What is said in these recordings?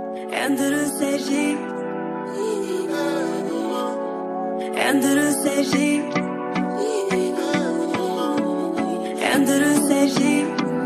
Endureceğim, endureceğim, endureceğim.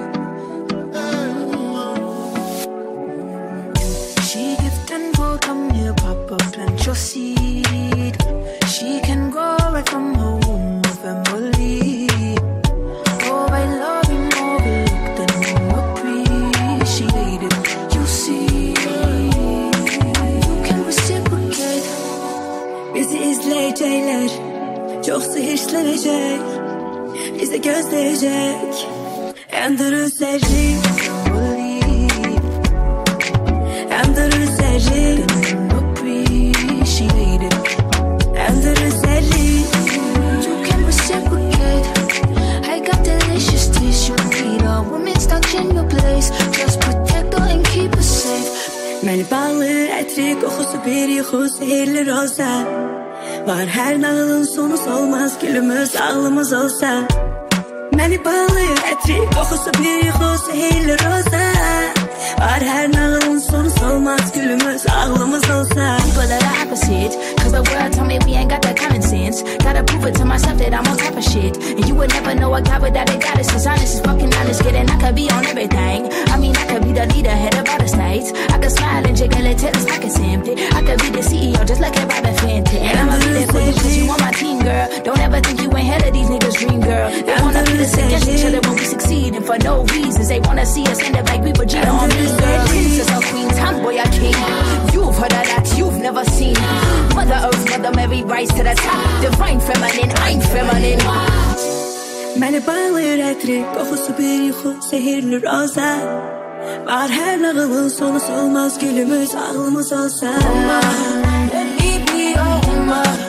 She gifted will come here, pop up, plant your seed. She can grow right from her womb, family. Oh, by loving, overlooked and appreciated. You see, you can reciprocate. Bizi izleyecekler, çok zehirlenecek, bizi gözleyecek. Endureceğim, endureceğim, appreciated. endureceğim. You can reciprocate. I got delicious taste. You need a woman's touch in your place. Just protect her and keep her safe. Məni ballı, ətri, qoxusu bir yuxu, sehirli roza. Var hər nağılın sonu solmaz, gülümüz, ağlımız olsa. Məni ballı, ətri, qoxusu bir yuxu, sehirli roza. Var hər nağılın sonu solmaz, gülümüz, ağlımız olsa. People that are opposite, cause the world told me we ain't got that common sense. Gotta prove it to myself that I'm on top of shit. And you would never know a guy without a goddess. As honest as fucking honest, kidding, I could be on everything. I mean, I could be the leader, head of all the states. I could smile and jiggle it till his pockets empty. I could be the CEO, just like a Robin Fenty. And I'ma be there for you cause you on my team, girl. Don't ever think you ain't head of these niggas' dream, girl. They wanna be the against each other when we succeed. And for no reasons, they wanna see us end up like we were G on me, girl. Princess or queen, tomboy or king. You've heard of that, you've never seen. Mother Earth, Mother Mary, rise to the top. Divine feminine, I'm feminine. Məni bağlayır ətri, qoxusu bir yuxu, sehirli roza. Var hər nağılın sonu solmaz, gülümüz, ağlımız olsa. Let me be your woman.